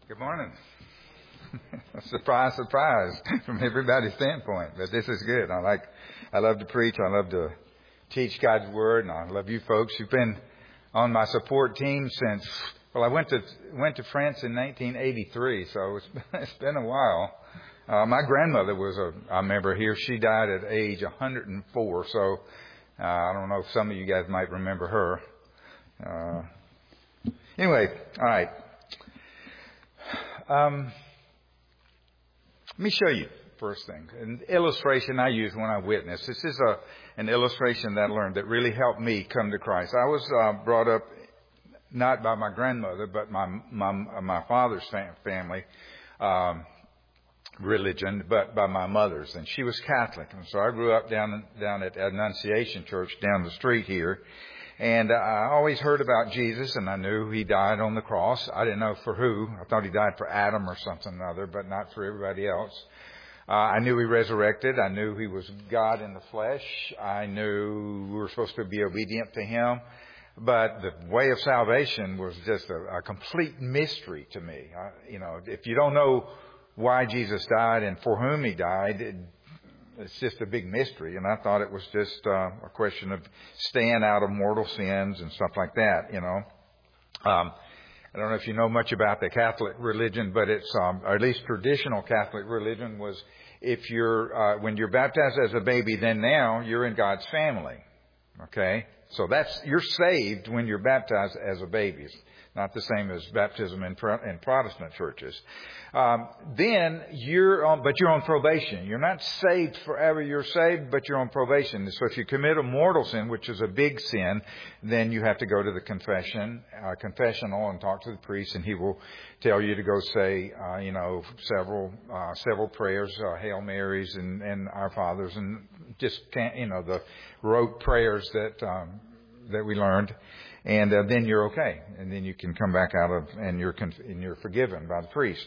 Good morning. Surprise, surprise from everybody's standpoint. But this is good. I love to preach. I love to teach God's Word. And I love you folks. You've been on my support team since, I went to France in 1983. So it's been a while. My grandmother I remember here, she died at age 104. So I don't know if some of you guys might remember her. Anyway, all right. Let me show you first thing. An illustration I use when I witness. This is an illustration that I learned that really helped me come to Christ. I was brought up not by my grandmother, but my father's family religion, but by my mother's, and she was Catholic. And so I grew up down at Annunciation Church down the street here. And I always heard about Jesus, and I knew he died on the cross. I didn't know for who. I thought he died for Adam or something or other, but not for everybody else. I knew he resurrected. I knew he was God in the flesh. I knew we were supposed to be obedient to him. But the way of salvation was just a complete mystery to me. If you don't know why Jesus died and for whom he died, it's just a big mystery, and I thought it was just a question of staying out of mortal sins and stuff like that, I don't know if you know much about the Catholic religion, but it's, or at least traditional Catholic religion was if when you're baptized as a baby, then now you're in God's family. Okay? So you're saved when you're baptized as a baby. It's not the same as baptism in Protestant churches. Then you're on probation. You're not saved forever. You're saved, but you're on probation. So if you commit a mortal sin, which is a big sin, then you have to go to the confessional and talk to the priest, and he will tell you to go say, several prayers, Hail Marys and Our Fathers, and just the rote prayers that we learned. And then you're okay. And then you can come back and you're forgiven by the priest.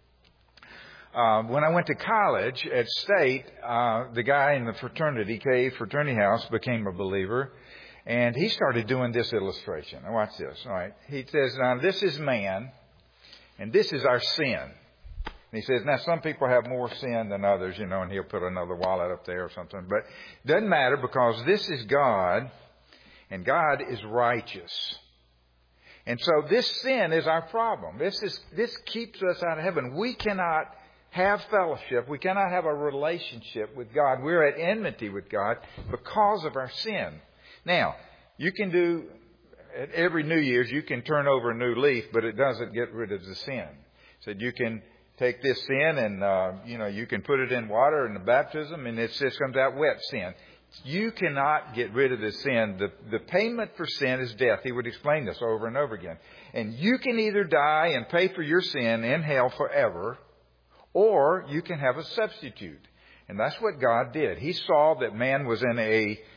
When I went to college at State, the guy in the fraternity house became a believer. And he started doing this illustration. Now watch this. All right. He says, now this is man and this is our sin. And he says, now some people have more sin than others, and he'll put another wallet up there or something. But it doesn't matter because this is God. And God is righteous. And so this sin is our problem. This keeps us out of heaven. We cannot have fellowship. We cannot have a relationship with God. We're at enmity with God because of our sin. Now, you can do, at every New Year's, you can turn over a new leaf, but it doesn't get rid of the sin. So you can take this sin and, you can put it in water in the baptism and it just comes out wet sin. You cannot get rid of the sin. The payment for sin is death. He would explain this over and over again. And you can either die and pay for your sin in hell forever, or you can have a substitute. And that's what God did. He saw that man was in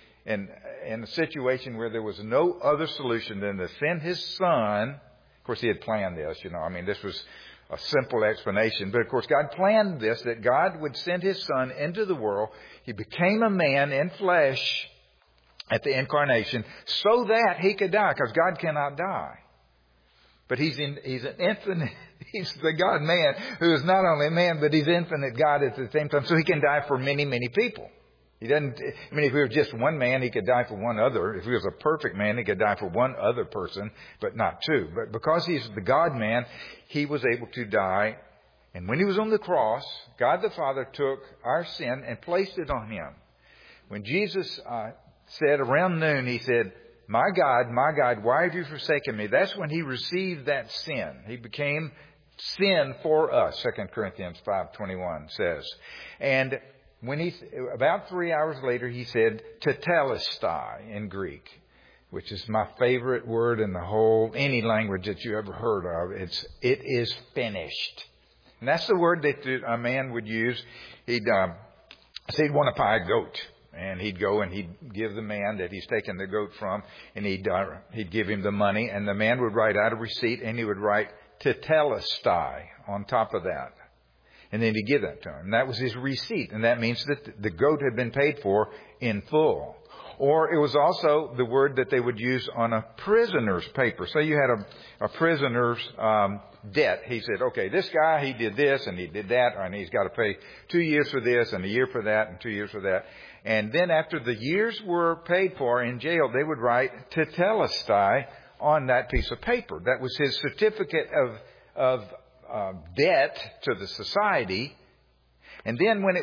a situation where there was no other solution than to send his son. Of course, he had planned this, this was a simple explanation. But of course, God planned this, that God would send his son into the world. He became a man in flesh at the incarnation so that he could die, because God cannot die. But he's an infinite, he's the God man who is not only man, but he's infinite God at the same time. So he can die for many, many people. He doesn't, if he was just one man, he could die for one other. If he was a perfect man, he could die for one other person, but not two. But because he's the God man, he was able to die. And when he was on the cross, God the Father took our sin and placed it on him. When Jesus said around noon, he said, my God, why have you forsaken me? That's when he received that sin. He became sin for us, 2 Corinthians 5:21 says. And when about 3 hours later, he said, tetelestai in Greek, which is my favorite word in any language that you ever heard of. It is finished. And that's the word that a man would use. He'd want to buy a goat. And he'd go and he'd give the man that he's taken the goat from, and he'd give him the money. And the man would write out a receipt, and he would write tetelestai on top of that. And then he'd give that to him. And that was his receipt. And that means that the goat had been paid for in full. Or it was also the word that they would use on a prisoner's paper. So you had a prisoner's debt. He said, okay, this guy, he did this and he did that, and he's got to pay 2 years for this and a year for that and 2 years for that. And then after the years were paid for in jail, they would write tetelestai on that piece of paper. That was his certificate of debt to the society. And then when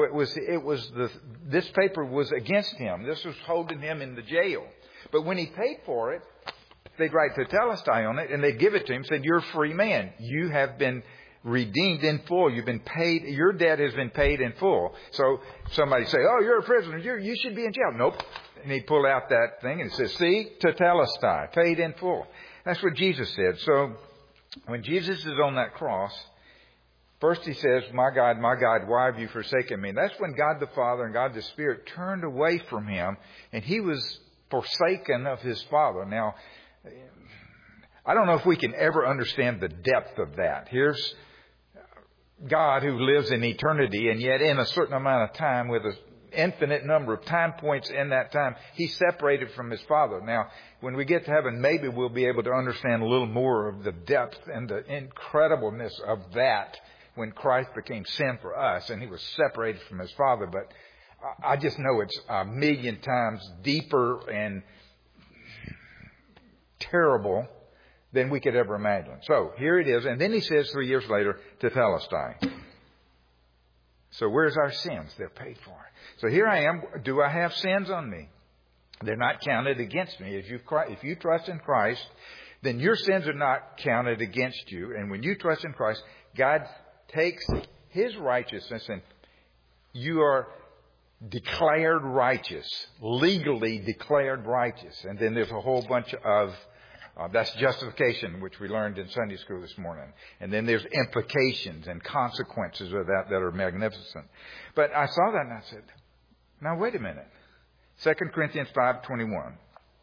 this paper was against him. This was holding him in the jail. But when he paid for it, they'd write tetelestai on it and they'd give it to him, said, you're a free man. You have been redeemed in full. You've been paid. Your debt has been paid in full. So somebody say, oh, you're a prisoner. You should be in jail. Nope. And he'd pull out that thing and it says, see, tetelestai, paid in full. That's what Jesus said. So when Jesus is on that cross, first he says, my God, why have you forsaken me? And that's when God the Father and God the Spirit turned away from him and he was forsaken of his Father. Now, I don't know if we can ever understand the depth of that. Here's God who lives in eternity, and yet in a certain amount of time, with an infinite number of time points in that time, he's separated from his Father. Now, when we get to heaven, maybe we'll be able to understand a little more of the depth and the incredibleness of that when Christ became sin for us and he was separated from his Father. But I just know it's a million times deeper and terrible than we could ever imagine. So here it is. And then he says 3 years later, tetelestai. So where's our sins? They're paid for. So here I am. Do I have sins on me? They're not counted against me. If you trust in Christ, then your sins are not counted against you. And when you trust in Christ, God takes his righteousness and you are declared righteous, legally declared righteous. And then there's a whole bunch of that's justification, which we learned in Sunday school this morning. And then there's implications and consequences of that are magnificent. But I saw that and I said, now wait a minute. 2 Corinthians 5:21.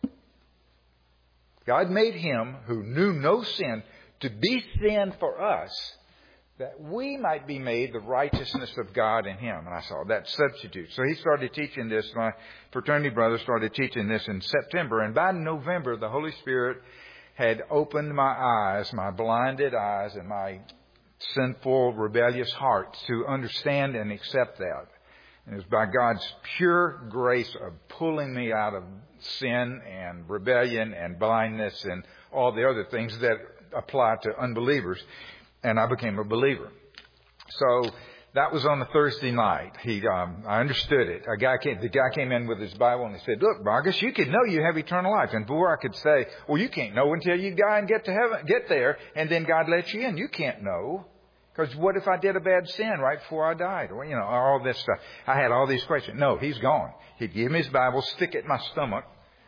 God made him who knew no sin to be sin for us, that we might be made the righteousness of God in him. And I saw that substitute. So he started teaching this. My fraternity brother started teaching this in September. And by November, the Holy Spirit had opened my eyes, my blinded eyes, and my sinful, rebellious heart to understand and accept that. And it was by God's pure grace of pulling me out of sin and rebellion and blindness and all the other things that apply to unbelievers. And I became a believer. So that was on a Thursday night. I understood it. The guy came in with his Bible and he said, look, Vargas, you can know you have eternal life. And before I could say, well, you can't know until you die and get to heaven, get there, and then God lets you in. You can't know. Because what if I did a bad sin right before I died? Or, all this stuff. I had all these questions. No, he's gone. He'd give me his Bible, stick it in my stomach,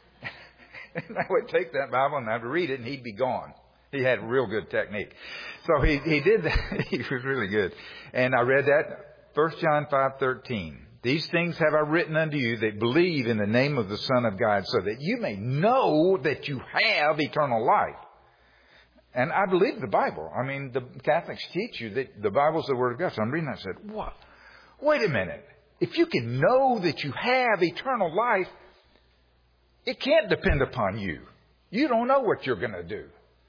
and I would take that Bible and I'd read it and he'd be gone. He had real good technique. So he did that. He was really good. And I read that, 1 John 5:13. These things have I written unto you that believe in the name of the Son of God, so that you may know that you have eternal life. And I believe the Bible. I mean, the Catholics teach you that the Bible's the Word of God. So I'm reading that and said, what? Wait a minute. If you can know that you have eternal life, it can't depend upon you. You don't know what you're going to do.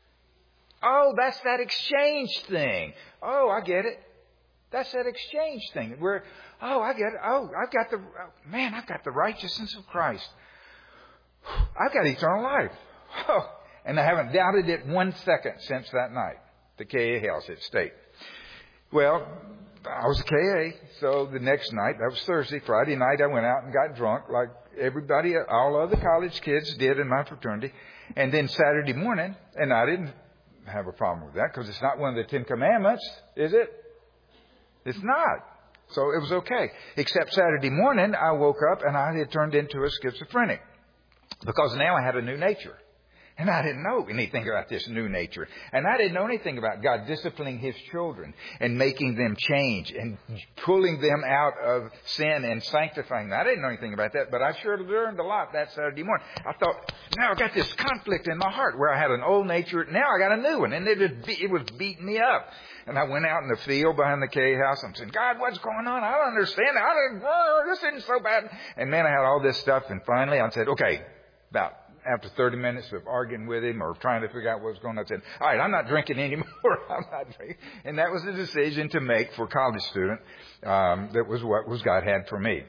Oh, that's that exchange thing. Oh, I get it. That's that exchange thing. I get it. Oh, I've got the righteousness of Christ. I've got eternal life. Oh, and I haven't doubted it 1 second since that night. The KA house at State. Well, I was a KA, so the next night, that was Thursday, Friday night, I went out and got drunk like everybody, all other college kids did in my fraternity. And then Saturday morning, and I didn't have a problem with that because it's not one of the 10 Commandments, is it? It's not. So it was okay. Except Saturday morning, I woke up and I had turned into a schizophrenic because now I had a new nature. And I didn't know anything about this new nature. And I didn't know anything about God disciplining His children and making them change and pulling them out of sin and sanctifying them. I didn't know anything about that, but I sure learned a lot that Saturday morning. I thought, now I've got this conflict in my heart where I had an old nature. Now I got a new one. And it was beating me up. And I went out in the field behind the K house. I'm saying, God, what's going on? I don't understand. This isn't so bad. And man, I had all this stuff. And finally I said, okay, after 30 minutes of arguing with him or trying to figure out what was going on, I said, all right, I'm not drinking anymore. I'm not drinking. And that was the decision to make for a college student. That was what God had for me.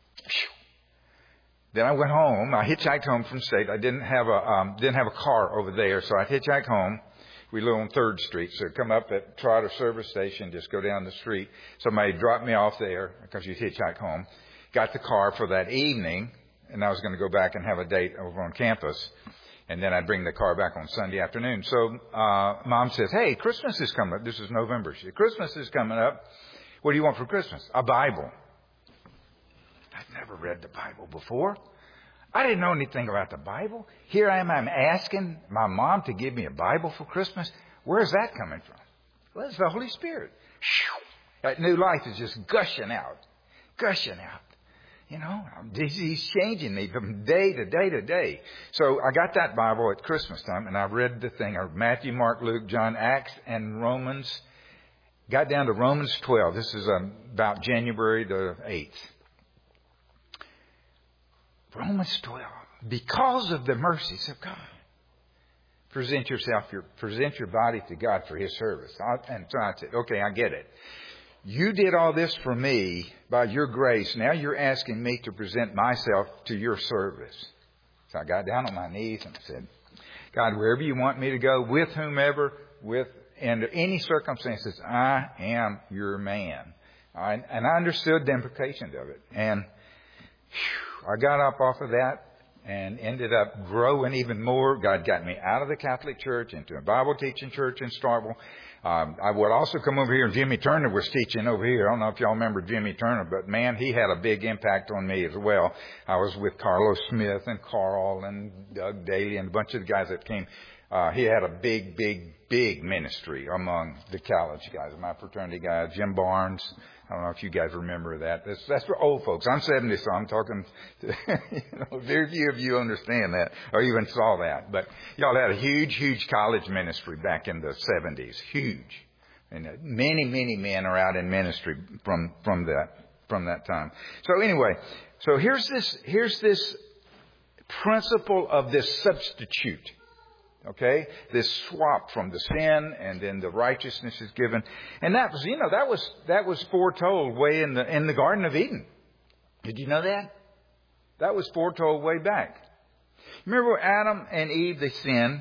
Then I went home. I hitchhiked home from state. I didn't have a car over there, so I hitchhiked home. We live on 3rd Street, so come up at Trotter Service Station, just go down the street. Somebody dropped me off there because you hitchhike home. Got the car for that evening, and I was going to go back and have a date over on campus. And then I'd bring the car back on Sunday afternoon. So Mom says, hey, Christmas is coming up. This is November. She said, Christmas is coming up. What do you want for Christmas? A Bible. I'd never read the Bible before. I didn't know anything about the Bible. Here I am, I'm asking my mom to give me a Bible for Christmas. Where's that coming from? Well, it's the Holy Spirit. That new life is just gushing out. You know, He's changing me from day to day to day. So I got that Bible at Christmas time, and I read the thing of Matthew, Mark, Luke, John, Acts, and Romans. Got down to Romans 12. This is about January the 8th. Romans 12. Because of the mercies of God. Present your body to God for His service. And so I said, okay, I get it. You did all this for me by your grace. Now you're asking me to present myself to your service. So I got down on my knees and said, God, wherever you want me to go, with whomever, under any circumstances, I am your man. And I understood the implications of it. And I got up off of that and ended up growing even more. God got me out of the Catholic Church into a Bible teaching church in Starkville. I would also come over here, and Jimmy Turner was teaching over here. I don't know if y'all remember Jimmy Turner, but man, he had a big impact on me as well. I was with Carlos Smith and Carl and Doug Daly and a bunch of the guys that came. He had a big ministry among the college guys, my fraternity guys, Jim Barnes. I don't know if you guys remember that. That's for old folks. I'm 70, so I'm talking to, very few of you understand that or even saw that. But y'all had a huge college ministry back in the 70s. Huge. And many men are out in ministry from that time. So anyway, so here's this principle of this substitute. Okay, this swap from the sin and then the righteousness is given, and that was foretold way in the Garden of Eden. Did you know that? That was foretold way back. Remember Adam and Eve? They sinned,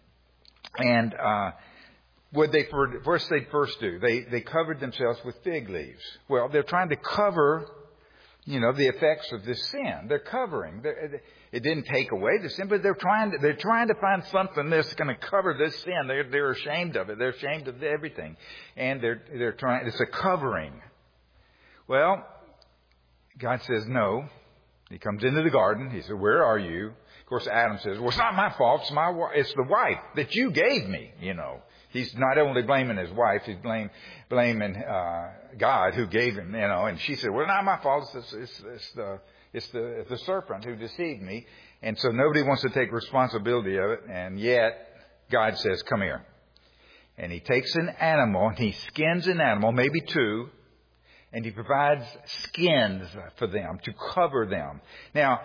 and what they first do? They covered themselves with fig leaves. Well, they're trying to cover, the effects of this sin. They're covering. It didn't take away the sin, but they're trying to find something that's going to cover this sin. They're ashamed of it. They're ashamed of everything, and they're trying. It's a covering. Well, God says no. He comes into the garden. He said, "Where are you?" Of course, Adam says, "Well, it's not my fault. It's the wife that you gave me." He's not only blaming his wife, he's blaming God who gave him. And she said, "Well, not my fault. It's the serpent who deceived me." And so nobody wants to take responsibility of it. And yet God says, "Come here." And He takes an animal and He skins an animal, maybe two, and He provides skins for them to cover them. Now,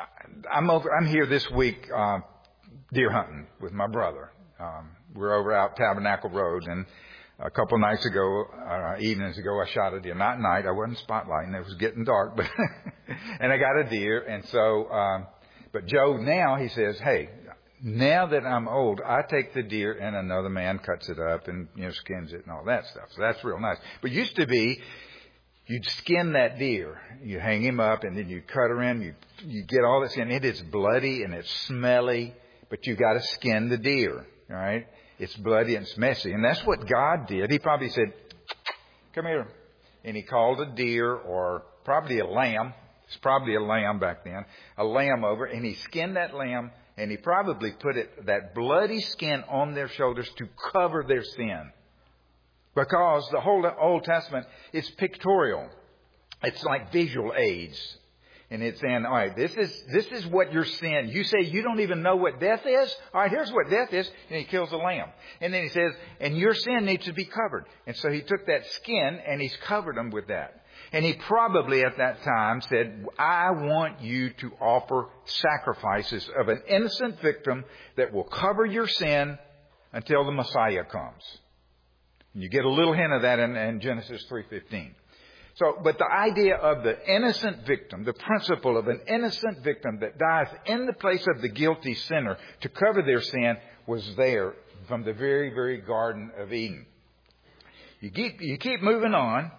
I'm here this week deer hunting with my brother. We're over out Tabernacle Road, and a couple nights ago, evenings ago, I shot a deer. Not at night. I wasn't spotlighting. It was getting dark, but and I got a deer. And so, but Joe now he says, "Hey, now that I'm old, I take the deer and another man cuts it up and skins it and all that stuff." So that's real nice. But used to be, you'd skin that deer, you hang him up, and then you cut her in. You get all this in. It is bloody and it's smelly, but you got to skin the deer. All right. It's bloody and it's messy. And that's what God did. He probably said, "Come here." And He called a deer or probably a lamb. It's probably a lamb back then. A lamb over. And He skinned that lamb And he probably put that bloody skin on their shoulders to cover their sin. Because the whole Old Testament is pictorial. It's like visual aids. And it's saying, all right, this is what your sin. You say you don't even know what death is? All right, here's what death is. And he kills a lamb. And then he says, and your sin needs to be covered. And so he took that skin and he's covered them with that. And he probably at that time said, I want you to offer sacrifices of an innocent victim that will cover your sin until the Messiah comes. And you get a little hint of that in Genesis 3:15. So, but the idea of the innocent victim, the principle of an innocent victim that dies in the place of the guilty sinner to cover their sin was there from the very, very Garden of Eden. You keep moving on.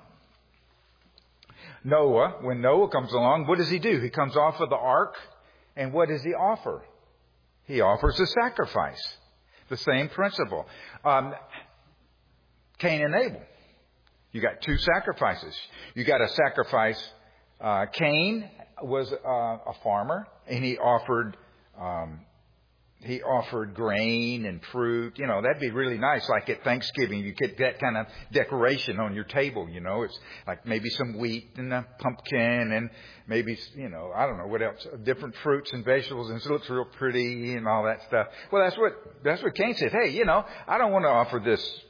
Noah, when Noah comes along, what does he do? He comes off of the ark, and what does he offer? He offers a sacrifice. The same principle. Cain and Abel. You got two sacrifices. You got a sacrifice. Cain was a farmer, and he offered grain and fruit. You know, that'd be really nice. Like at Thanksgiving, you get that kind of decoration on your table. You know, it's like maybe some wheat and a pumpkin and maybe, you know, I don't know what else, different fruits and vegetables, and so it looks real pretty and all that stuff. Well, that's what Cain said. Hey, you know, I don't want to offer this.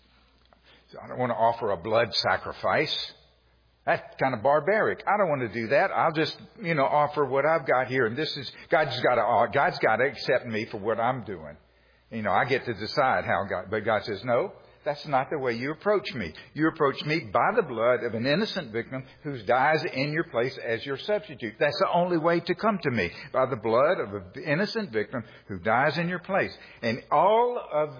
I don't want to offer a blood sacrifice. That's kind of barbaric. I don't want to do that. I'll just, you know, offer what I've got here. And this is, God's got to accept me for what I'm doing. You know, I get to decide how but God says, no, that's not the way you approach me. You approach me by the blood of an innocent victim who dies in your place as your substitute. That's the only way to come to me. By the blood of an innocent victim who dies in your place. And all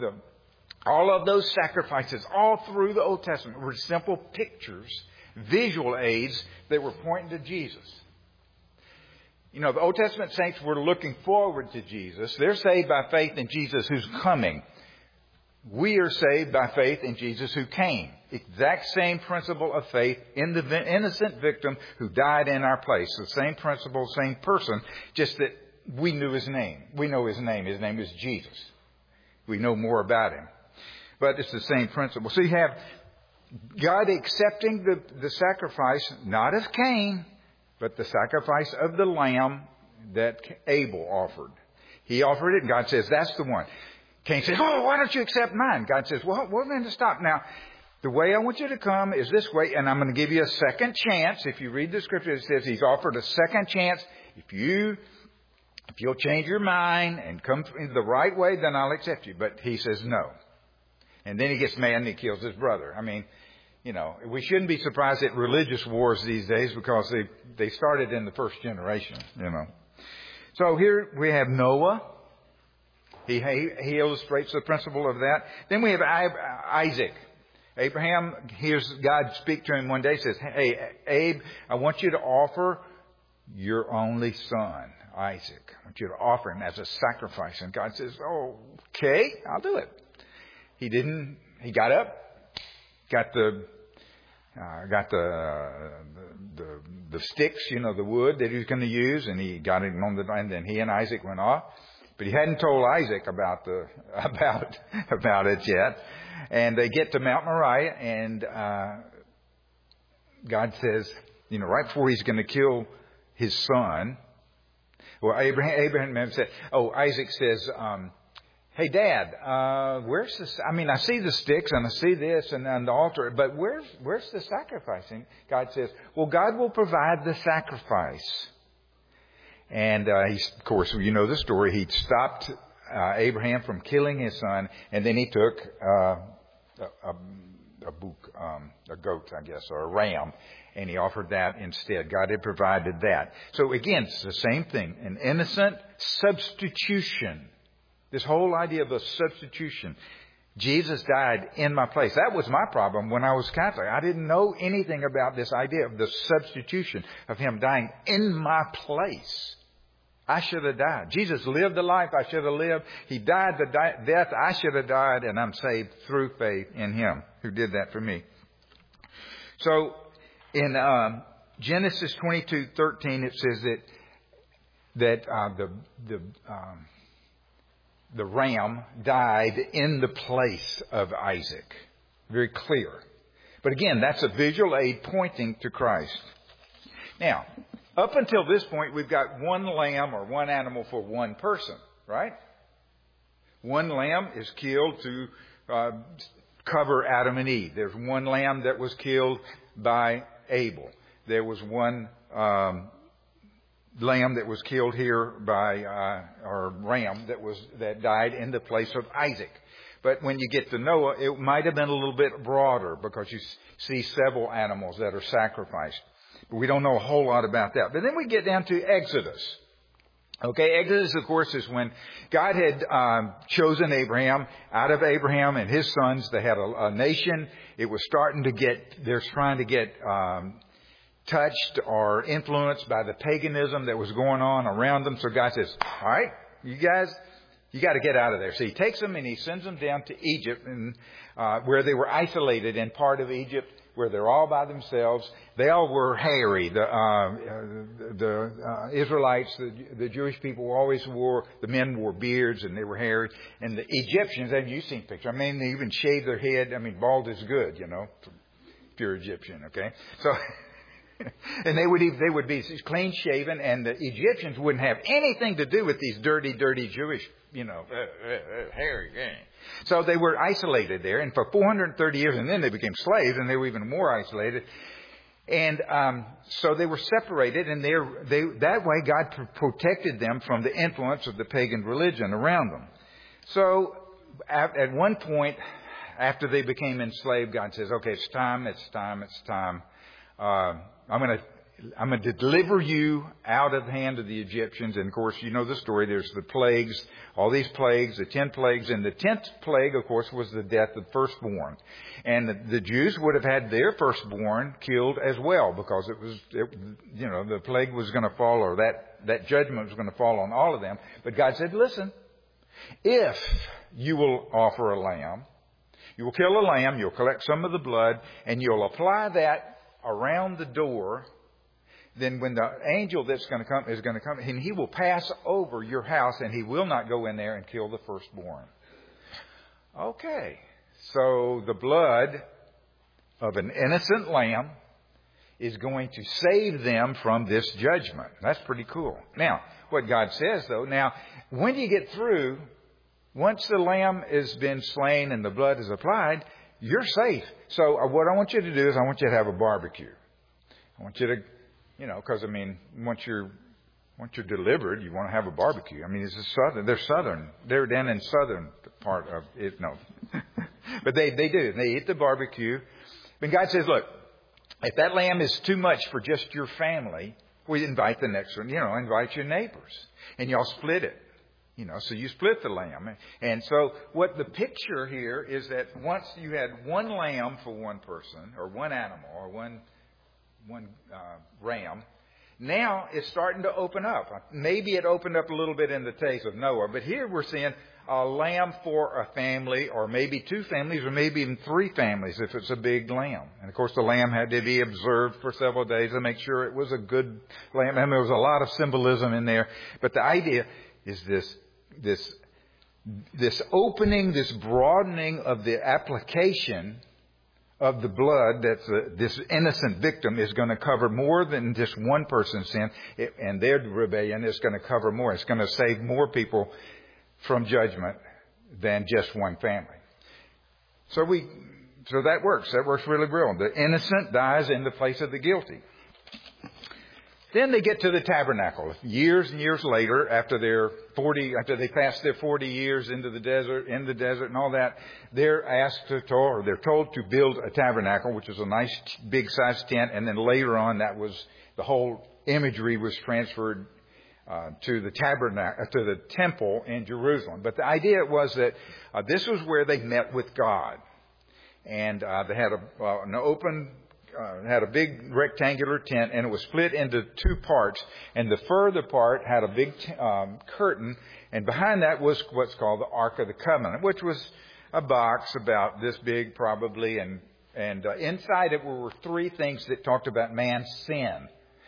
of those sacrifices, all through the Old Testament, were simple pictures, visual aids that were pointing to Jesus. You know, the Old Testament saints were looking forward to Jesus. They're saved by faith in Jesus who's coming. We are saved by faith in Jesus who came. Exact same principle of faith in the innocent victim who died in our place. The same principle, same person, just that we knew his name. We know his name. His name is Jesus. We know more about him. But it's the same principle. So you have God accepting the sacrifice, not of Cain, but the sacrifice of the lamb that Abel offered. He offered it, and God says, that's the one. Cain says, oh, why don't you accept mine? God says, well, we're going to stop. Now, the way I want you to come is this way, and I'm going to give you a second chance. If you read the scripture, it says he's offered a second chance. If you'll change your mind and come in the right way, then I'll accept you. But he says no. And then he gets mad and he kills his brother. I mean, you know, we shouldn't be surprised at religious wars these days because they started in the first generation, you know. So here we have Noah. He illustrates the principle of that. Then we have Isaac. Abraham hears God speak to him one day. Says, hey, Abe, I want you to offer your only son, Isaac. I want you to offer him as a sacrifice. And God says, oh, okay, I'll do it. He didn't. He got up, got the sticks, you know, the wood that he was going to use, and he got it on and then he and Isaac went off. But he hadn't told Isaac about it yet. And they get to Mount Moriah, and God says, you know, right before he's going to kill his son, well, Abraham said, Isaac says, hey, Dad, where's this? I mean, I see the sticks and I see this and the altar, but where's the sacrifice? And God says, well, God will provide the sacrifice. And of course, you know the story. He stopped Abraham from killing his son, and then he took a goat, I guess, or a ram, and he offered that instead. God had provided that. So again, it's the same thing, an innocent substitution. This whole idea of a substitution. Jesus died in my place. That was my problem when I was Catholic. I didn't know anything about this idea of the substitution, of him dying in my place. I should have died. Jesus lived the life I should have lived. He died the death I should have died, and I'm saved through faith in him who did that for me. So in Genesis 22:13, it says that the ram died in the place of Isaac. Very clear. But again, that's a visual aid pointing to Christ. Now, up until this point, we've got one lamb or one animal for one person, right? One lamb is killed to cover Adam and Eve. There's one lamb that was killed by Abel. There was one lamb that was killed here by, or ram that died in the place of Isaac. But when you get to Noah, it might have been a little bit broader because you see several animals that are sacrificed. But we don't know a whole lot about that. But then we get down to Exodus. Okay, Exodus, of course, is when God had chosen Abraham. Out of Abraham and his sons, they had a nation. It was starting to they're trying to get touched or influenced by the paganism that was going on around them. So God says, all right, you guys, you got to get out of there. So he takes them and he sends them down to Egypt, and where they were isolated in part of Egypt, where they're all by themselves. They all were hairy. The Israelites, the Jewish people always the men wore beards and they were hairy. And the Egyptians, have you seen pictures? I mean, they even shaved their head. I mean, bald is good, if you're Egyptian, okay? So, and they would be clean shaven, and the Egyptians wouldn't have anything to do with these dirty Jewish, hairy. So they were isolated there, and for 430 years, and then they became slaves, and they were even more isolated. And so they were separated, and that way God protected them from the influence of the pagan religion around them. So at one point, after they became enslaved, God says, okay, it's time. I'm going to deliver you out of the hand of the Egyptians. And of course, you know the story. There's the plagues, all these plagues, the 10 plagues. And the 10th plague, of course, was the death of firstborn. And the Jews would have had their firstborn killed as well, because the plague was going to fall, or that judgment was going to fall on all of them. But God said, listen, if you will offer a lamb, you will kill a lamb, you'll collect some of the blood, and you'll apply that around the door, then when the angel that's going to come is going to come, and he will pass over your house, and he will not go in there and kill the firstborn. Okay, so the blood of an innocent lamb is going to save them from this judgment. That's pretty cool. Now, what God says, though, now, when you get through, once the lamb has been slain and the blood is applied, you're safe. So what I want you to do is I want you to have a barbecue. I want you to, because once you're delivered, you want to have a barbecue. I mean, it's southern. They're southern. They're down in southern part of it. No, but they do. They eat the barbecue. But God says, look, if that lamb is too much for just your family, we invite the next one. Invite your neighbors, and y'all split it. So you split the lamb. And so what the picture here is that once you had one lamb for one person, or one animal, or one ram, now it's starting to open up. Maybe it opened up a little bit in the case of Noah, but here we're seeing a lamb for a family, or maybe two families, or maybe even three families if it's a big lamb. And of course the lamb had to be observed for several days to make sure it was a good lamb. And there was a lot of symbolism in there. But the idea is this opening, this broadening of the application of the blood that's this innocent victim is going to cover more than just one person's sin, and their rebellion is going to cover more. It's going to save more people from judgment than just one family. So that works. That works really well. The innocent dies in the place of the guilty. Then they get to the tabernacle. Years and years later, after they pass their 40 years in the desert and all that, they're told to build a tabernacle, which is a nice big sized tent. And then later on, the whole imagery was transferred to the tabernacle, to the temple in Jerusalem. But the idea was that this was where they met with God, and they had had a big rectangular tent, and it was split into two parts. And the further part had a big curtain, and behind that was what's called the Ark of the Covenant, which was a box about this big probably. And inside it were three things that talked about man's sin.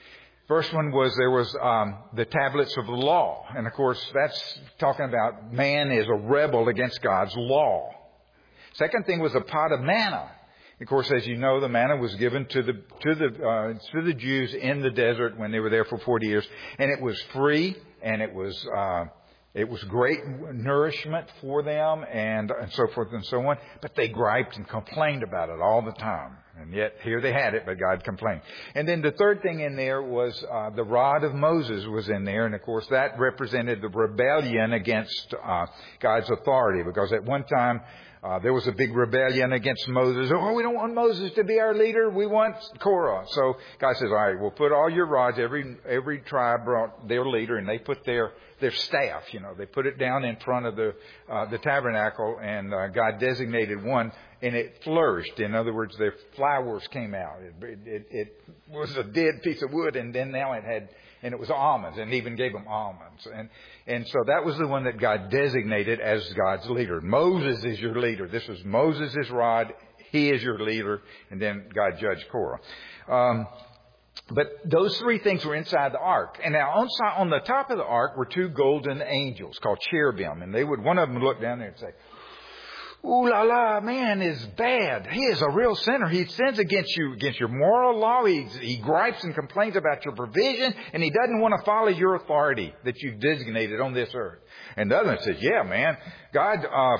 First one was there was the tablets of the law. And, of course, that's talking about man is a rebel against God's law. Second thing was a pot of manna. Of course, as you know, the manna was given to the Jews in the desert when they were there for 40 years. And it was free, and it was great nourishment for them, and so forth and so on. But they griped and complained about it all the time. And yet, here they had it, but God complained. And then the third thing in there was the rod of Moses was in there. And, of course, that represented the rebellion against God's authority. Because at one time, there was a big rebellion against Moses. Oh, we don't want Moses to be our leader. We want Korah. So God says, all right, we'll put all your rods. Every tribe brought their leader, and they put their staff. They put it down in front of the tabernacle, and God designated one, and it flourished. In other words, the flowers came out. It was a dead piece of wood, and then now it was almonds, and even gave them almonds. And so that was the one that God designated as God's leader. Moses is your leader. This was Moses' rod. He is your leader. And then God judged Korah. But those three things were inside the ark. And now on the top of the ark were two golden angels called cherubim. And one of them would look down there and say, "Ooh la la, man is bad. He is a real sinner. He sins against your moral law. He gripes and complains about your provision, and he doesn't want to follow your authority that you've designated on this earth." And the other one says, "Yeah, man, God,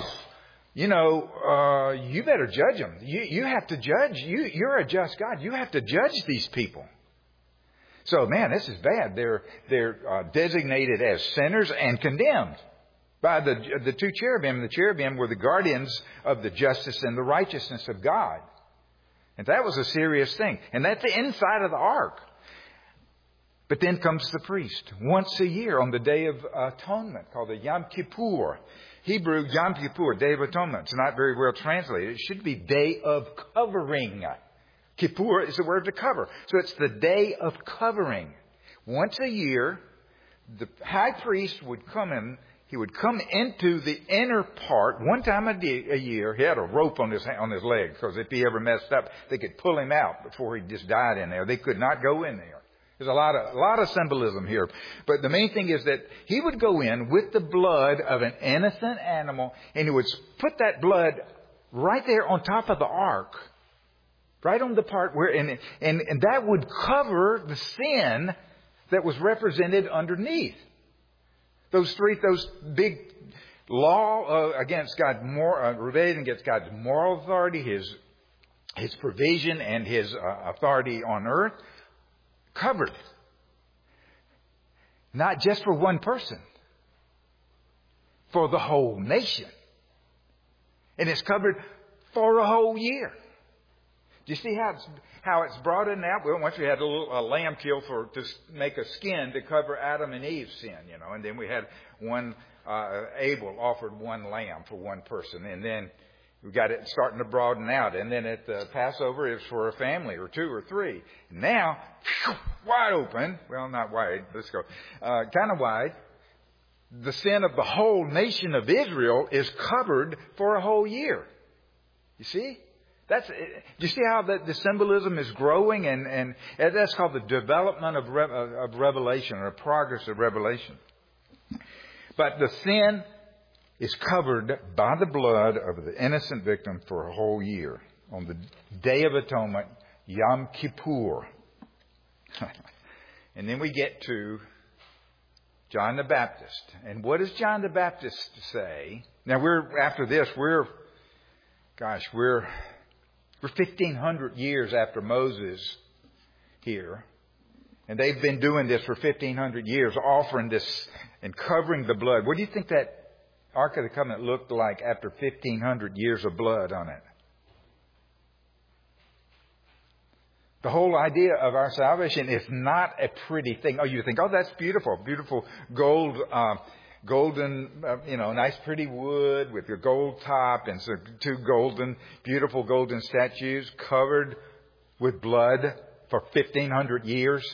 you better judge them. You have to judge. You're a just God. You have to judge these people." So, man, this is bad. They're designated as sinners and condemned by the two cherubim. The cherubim were the guardians of the justice and the righteousness of God. And that was a serious thing. And that's the inside of the ark. But then comes the priest once a year on the Day of Atonement called the Yom Kippur. Hebrew Yom Kippur, Day of Atonement. It's not very well translated. It should be Day of Covering. Kippur is the word to cover. So it's the Day of Covering. Once a year, the high priest would come in. He would come into the inner part one time a year. He had a rope on his leg because if he ever messed up, they could pull him out before he just died in there. They could not go in there. There's a lot of symbolism here. But the main thing is that he would go in with the blood of an innocent animal, and he would put that blood right there on top of the ark, right on the part where, and that would cover the sin that was represented underneath. Those big law against God, rebellion against God's moral authority, His provision, and His authority on earth, covered. Not just for one person, for the whole nation. And it's covered for a whole year. Do you see how it's brought in now? Well, once we had a lamb killed to make a skin to cover Adam and Eve's sin, and then we had Abel offered one lamb for one person, and then we got it starting to broaden out, and then at the Passover it was for a family or two or three. Now, wide open. Well, not wide. Let's go kind of wide. The sin of the whole nation of Israel is covered for a whole year. You see? Do you see how the symbolism is growing? And that's called the development of revelation, or progress of revelation. But the sin is covered by the blood of the innocent victim for a whole year. On the Day of Atonement, Yom Kippur. And then we get to John the Baptist. And what does John the Baptist say? Now we're 1,500 years after Moses here. And they've been doing this for 1,500 years, offering this and covering the blood. What do you think that Ark of the Covenant looked like after 1,500 years of blood on it? The whole idea of our salvation is not a pretty thing. Oh, you think, oh, that's beautiful. Beautiful golden, nice pretty wood with a gold top and so two beautiful golden statues covered with blood for 1,500 years.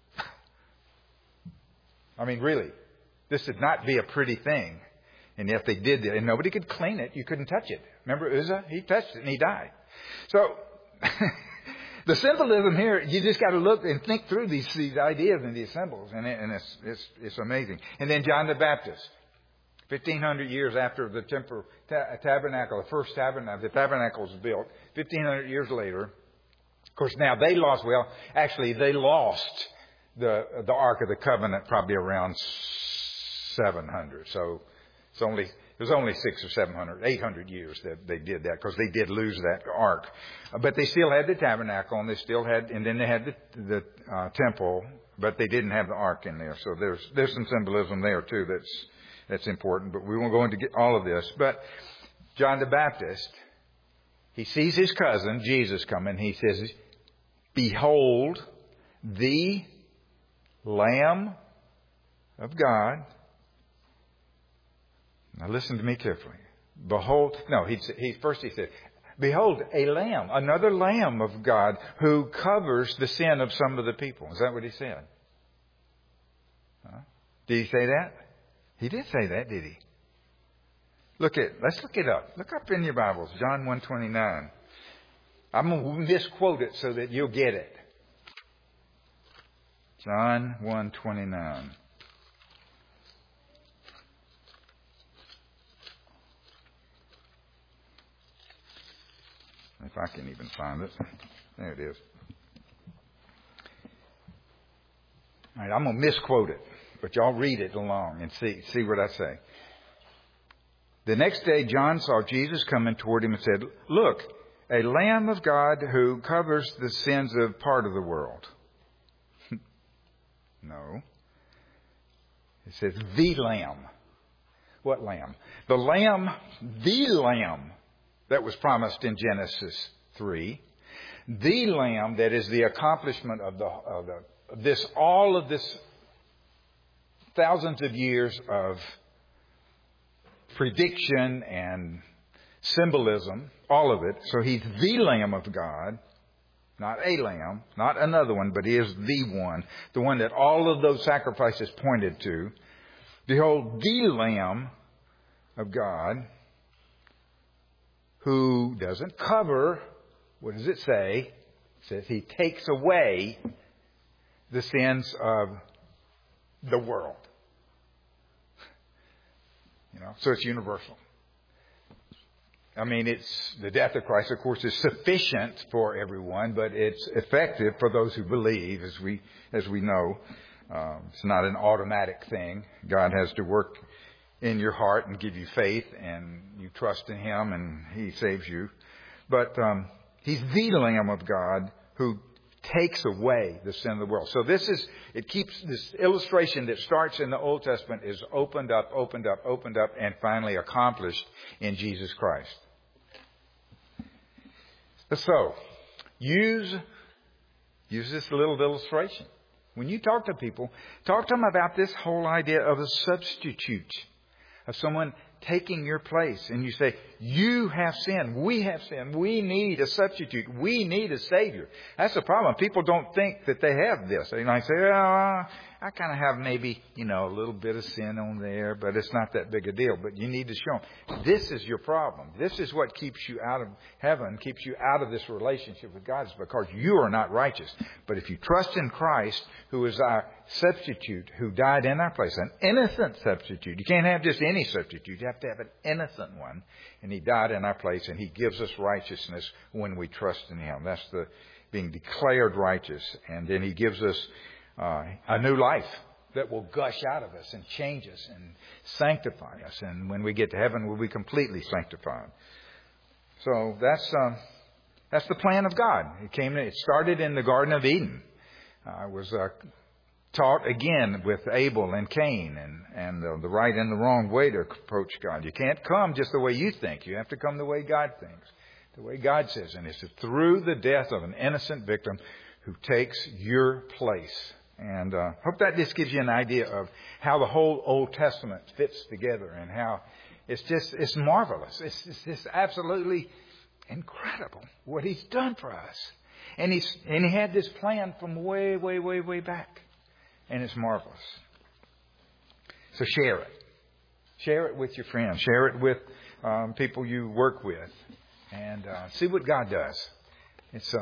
I mean, really, this would not be a pretty thing. And yet they did it, and nobody could clean it. You couldn't touch it. Remember Uzzah? He touched it and he died. So The symbolism here, you just got to look and think through these ideas and these symbols, and it's amazing. And then John the Baptist, 1,500 years after the tabernacle, the first tabernacle, the tabernacle was built, 1,500 years later. Of course, now they lost the Ark of the Covenant probably around 700. So it was only 600 or 700, 800 years that they did that, because they did lose that ark. But they still had the tabernacle, and then they had the temple, but they didn't have the ark in there. So there's some symbolism there too that's important. But we won't go into all of this. But John the Baptist, he sees his cousin Jesus coming. He says, "Behold, the Lamb of God." Now listen to me carefully. Behold, no, he said, "Behold, a lamb, another Lamb of God who covers the sin of some of the people." Is that what he said? Did he say that? He did say that, did he? Let's look it up. Look up in your Bibles, John 1:29. I'm going to misquote it so that you'll get it. John 1:29. If I can even find it. There it is. All right, I'm going to misquote it, but y'all read it along and see what I say. "The next day John saw Jesus coming toward him and said, 'Look, a Lamb of God who covers the sins of part of the world.'" No. It says the Lamb. What Lamb? The Lamb that was promised in Genesis 3. The Lamb that is the accomplishment of all of this thousands of years of prediction and symbolism, all of it. So he's the Lamb of God, not a lamb, not another one, but he is the one that all of those sacrifices pointed to. "Behold, the Lamb of God who doesn't cover," what does it say? It says he takes away the sins of the world. So it's universal. I mean, it's the death of Christ, of course, is sufficient for everyone, but it's effective for those who believe, as we know. It's not an automatic thing. God has to work in your heart and give you faith, and you trust in Him, and He saves you. But He's the Lamb of God who takes away the sin of the world. So this illustration that starts in the Old Testament is opened up, and finally accomplished in Jesus Christ. So, use this little illustration. When you talk to people, talk to them about this whole idea of a substitute, of someone taking your place. And you say, you have sinned. We have sinned. We need a substitute. We need a Savior. That's the problem. People don't think that they have this. They might say, "Oh, I kind of have maybe, a little bit of sin on there, but it's not that big a deal." But you need to show them, this is your problem. This is what keeps you out of heaven, keeps you out of this relationship with God, is because you are not righteous. But if you trust in Christ, who is our substitute, who died in our place, an innocent substitute. You can't have just any substitute. You have to have an innocent one. And He died in our place, and He gives us righteousness when we trust in Him. That's the being declared righteous. And then He gives us a new life that will gush out of us and change us and sanctify us. And when we get to heaven, we'll be completely sanctified. So that's the plan of God. It started in the Garden of Eden. It was taught again with Abel and Cain and the right and the wrong way to approach God. You can't come just the way you think. You have to come the way God thinks, the way God says. And it's through the death of an innocent victim who takes your place. And hope that just gives you an idea of how the whole Old Testament fits together, and how it's marvelous. It's just absolutely incredible what He's done for us. And He had this plan from way, way, way, way back. And it's marvelous. So share it. Share it with your friends. Share it with people you work with. And see what God does.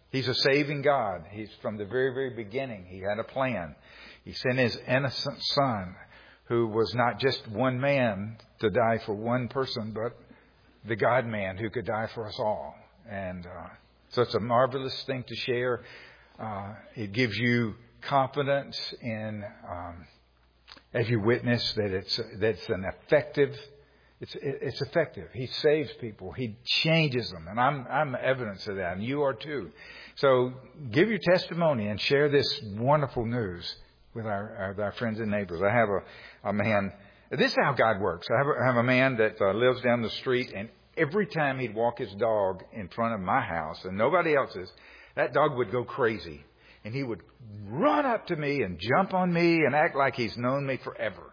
He's a saving God. He's from the very, very beginning. He had a plan. He sent His innocent Son, who was not just one man to die for one person, but the God-man who could die for us all. And so it's a marvelous thing to share. It gives you confidence in, as you witness, that it's an effective. It's effective. He saves people. He changes them, and I'm evidence of that, and you are too. So give your testimony and share this wonderful news with our friends and neighbors. I have a man. This is how God works. I have a man that lives down the street, and every time he'd walk his dog in front of my house and nobody else's, that dog would go crazy. And he would run up to me and jump on me and act like he's known me forever.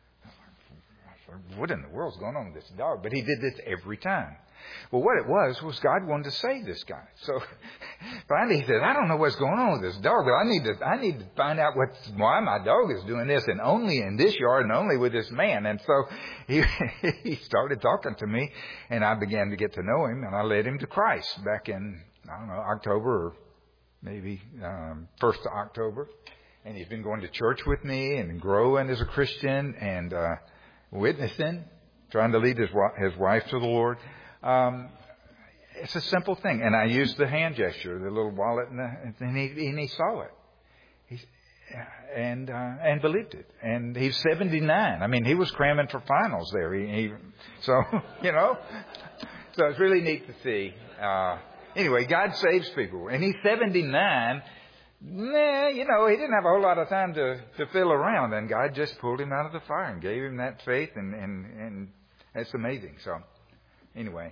What in the world's going on with this dog? But he did this every time. Well, what it was God wanted to save this guy. So finally he said, I don't know what's going on with this dog, but I need to find out why my dog is doing this, and only in this yard and only with this man. And so he started talking to me, and I began to get to know him, and I led him to Christ back in, October, or maybe 1st of October. And he's been going to church with me and growing as a Christian and witnessing, trying to lead his wife to the Lord. It's a simple thing. And I used the hand gesture, the little wallet, and he saw it. And believed it. And he's 79. I mean, he was cramming for finals there. So it's really neat to see. Anyway, God saves people. And he's 79. He didn't have a whole lot of time to fiddle around, and God just pulled him out of the fire and gave him that faith, and it's amazing. So, anyway,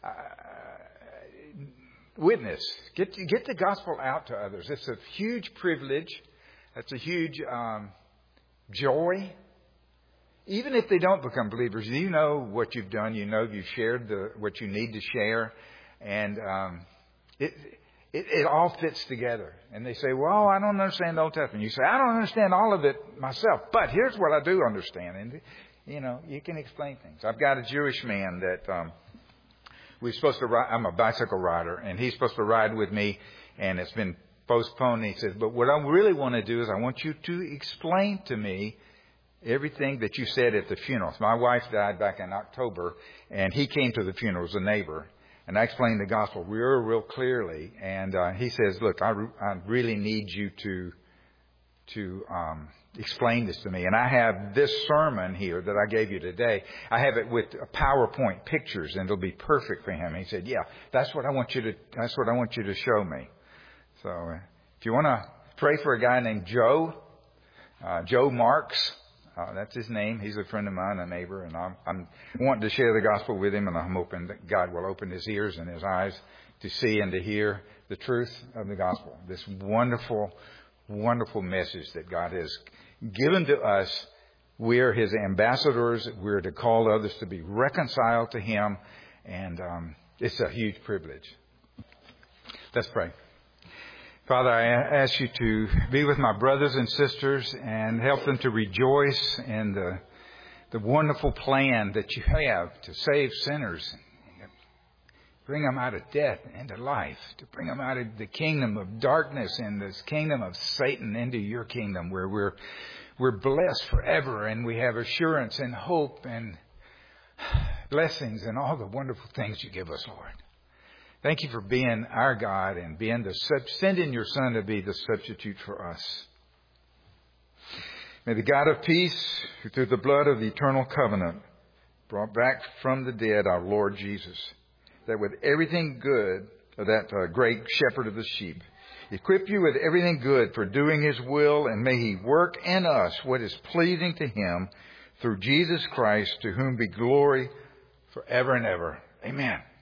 witness, get the gospel out to others. It's a huge privilege. It's a huge joy. Even if they don't become believers, you know what you've done. You know you've shared what you need to share, and It all fits together. And they say, well, I don't understand the Old Testament. You say, I don't understand all of it myself. But here's what I do understand. And, you can explain things. I've got a Jewish man that we're supposed to ride. I'm a bicycle rider. And he's supposed to ride with me. And it's been postponed. And he says, but what I really want to do is I want you to explain to me everything that you said at the funeral. My wife died back in October. And he came to the funeral as a neighbor. And I explained the gospel real clearly. And he says, look, I really need you to explain this to me. And I have this sermon here that I gave you today. I have it with PowerPoint pictures, and it'll be perfect for him. He said, yeah, that's what I want you to show me. So if you want to pray for a guy named Joe Marks. That's his name. He's a friend of mine, a neighbor, and I'm wanting to share the gospel with him, and I'm hoping that God will open his ears and his eyes to see and to hear the truth of the gospel. This wonderful, wonderful message that God has given to us. We're His ambassadors. We're to call others to be reconciled to Him, and it's a huge privilege. Let's pray. Father, I ask you to be with my brothers and sisters and help them to rejoice in the wonderful plan that you have to save sinners, bring them out of death into life, to bring them out of the kingdom of darkness and this kingdom of Satan into your kingdom where we're blessed forever and we have assurance and hope and blessings and all the wonderful things you give us, Lord. Thank you for being our God and sending your Son to be the substitute for us. May the God of peace, who through the blood of the eternal covenant brought back from the dead our Lord Jesus, that with everything good, that great shepherd of the sheep, equip you with everything good for doing His will, and may He work in us what is pleasing to Him through Jesus Christ, to whom be glory forever and ever. Amen.